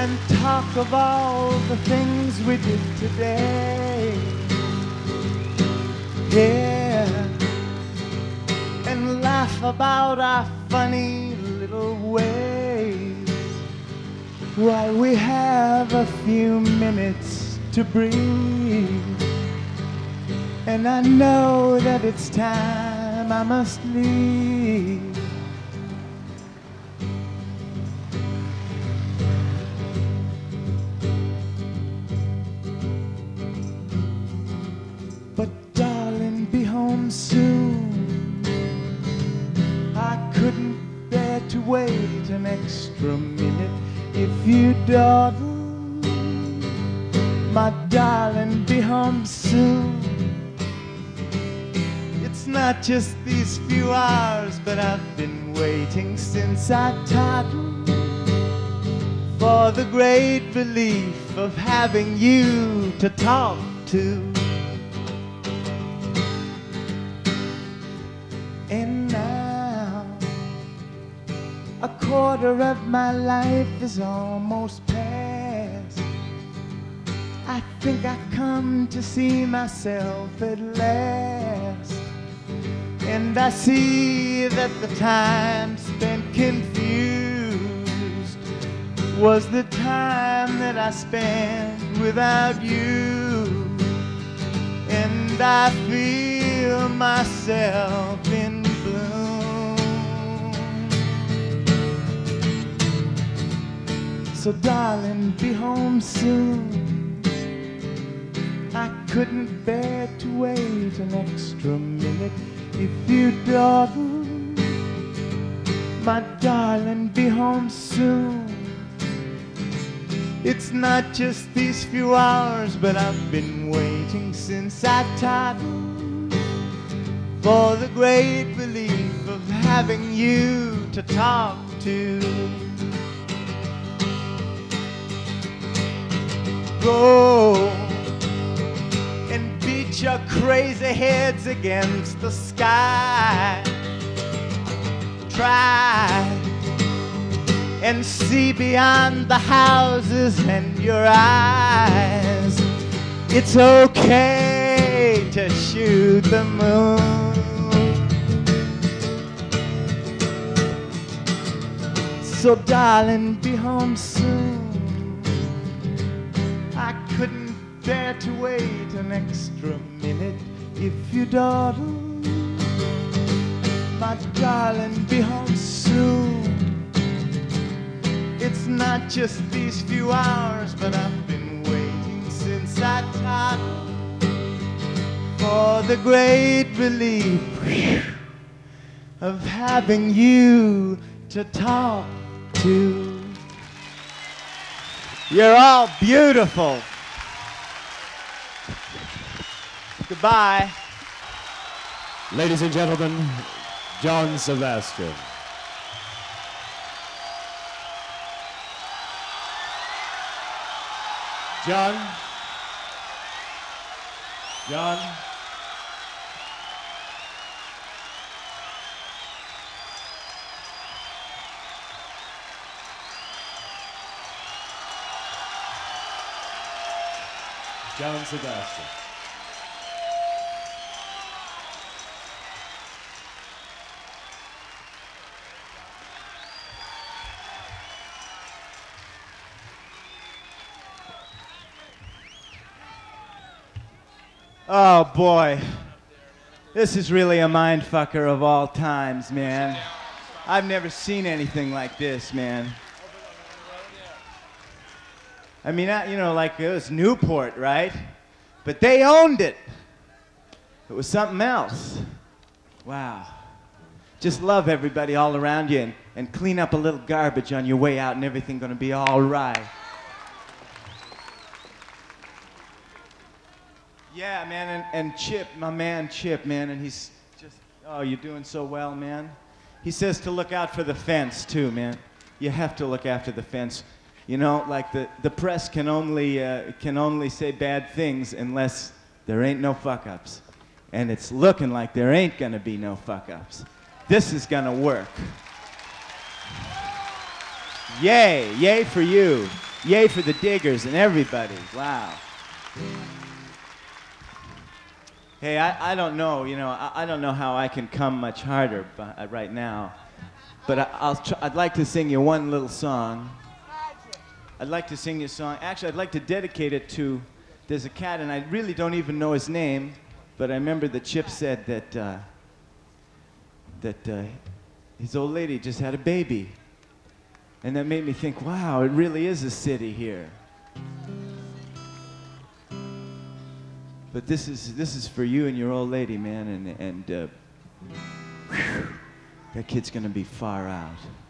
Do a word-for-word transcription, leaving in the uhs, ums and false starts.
and talk of all the things we did today. Yeah, and laugh about our funny little ways while we have a few minutes to breathe. And I know that it's time I must leave. But darling, be home soon. I couldn't bear to wait an extra minute if you dawdle. My darling, be home soon. It's not just these few hours, but I've been waiting since I toddled for the great relief of having you to talk to. And now a quarter of my life is almost past. I think I've come to see myself at last. And I see that the time spent confused was the time that I spent without you. And I feel myself in bloom. So darling, be home soon. I couldn't bear to wait an extra minute if you dawdle. My darling, be home soon. It's not just these few hours, but I've been waiting since I toddled for the great relief of having you to talk to. Go and beat your crazy heads against the sky. Try and see beyond the houses and your eyes. It's okay to shoot the moon. So darling, be home soon. I couldn't bear to wait an extra minute if you dawdle. My darling, be home soon. It's not just these few hours, but I've been waiting since I toddled for the great relief of having you to talk to. You're all beautiful. Goodbye. Ladies and gentlemen, John Sebastian. John? John? John Sebastian. Oh boy, this is really a mind fucker of all times, man. I've never seen anything like this, man. I mean, I, you know, like it was Newport, right? But they owned it. It was something else. Wow. Just love everybody all around you and, and clean up a little garbage on your way out and everything gonna be all right. Yeah, man, and, and Chip, my man Chip, man, and he's just, oh, you're doing so well, man. He says to look out for the fence, too, man. You have to look after the fence. You know, like the, the press can only, uh, can only say bad things unless there ain't no fuck-ups. And it's looking like there ain't gonna be no fuck-ups. This is gonna work. Yay, yay for you. Yay for the Diggers and everybody. Wow. Hey, I, I don't know, you know, I, I don't know how I can come much harder b- uh, right now, but I, I'll tr- I'd like to sing you one little song. I'd like to sing you a song. Actually, I'd like to dedicate it to, there's a cat, and I really don't even know his name, but I remember that Chip said that, uh, that uh, his old lady just had a baby. And that made me think, wow, it really is a city here. But this is this is for you and your old lady, man, and and uh, whew, that kid's gonna be far out.